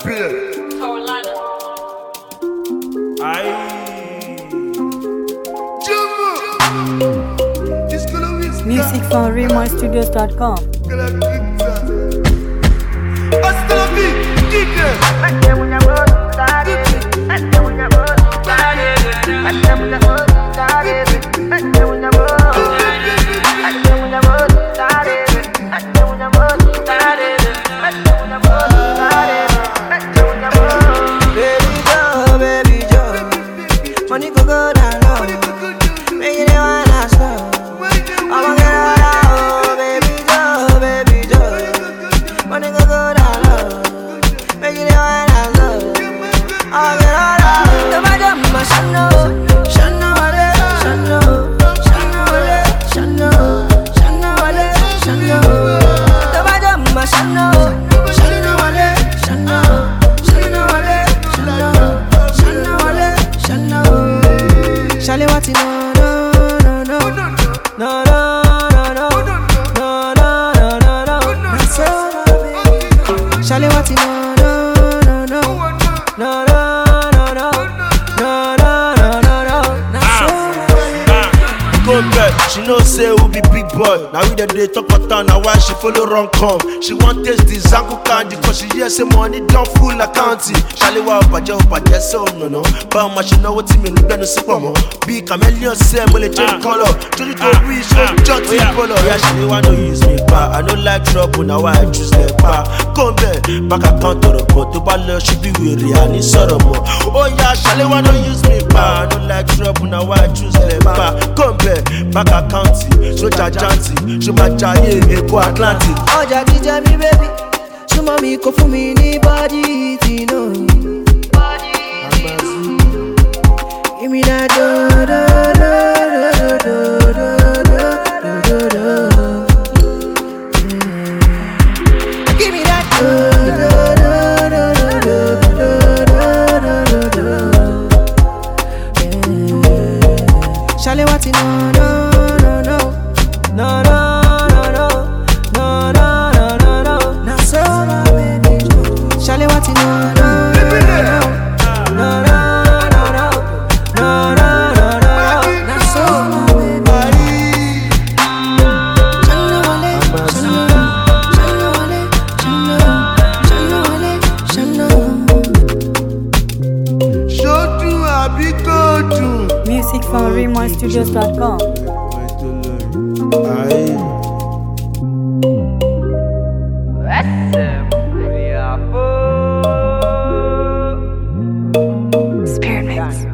Carolina. Music from RaymonStudios.com. Baby Joe, money go go down low. Make it wanna slow. I'ma get all out, baby Joe, money go go down low. Make it wanna slow. I'ma get all out. The bottom of my shano, shano wale, shano, shano wale, shano, shano wale, shano. The bottom of my shano, shano wale, shano. Shale wati no no no no no no no no no no no no. Shale wati no no no no no no no no no no. Go back, she know say who be big boy. Now we dey talk for town, now why she follow run come? She want taste the Zanku candy, cause she hear say money don't full accounting. Shale wa opaje so no. But ma she know what me look no see more. Big chameleon say mo le change color. Truly to reach so jot in color. Yeah, she want to use me pa. I no like trouble, now why I choose the pa. Come back account to the pot. To ball she be weary, I need sorrow more. Oh yeah, Shale want to use me pa. I no like trouble, now why I choose the pa. Come back account, so jajanti, so majaye, Eko Atlantic. Oja dija mi baby, suma mi ko fún mi ní body ti no. Give me that do do do do do do do do. Give me that do do do do do do do. Shale wati no no no no no. Shale wati no no no no no no no. Na so baby. Shale wale, shale wale, shale wale. Shotu abikotu. Music from RaymonStudios.com. Spirit Mix.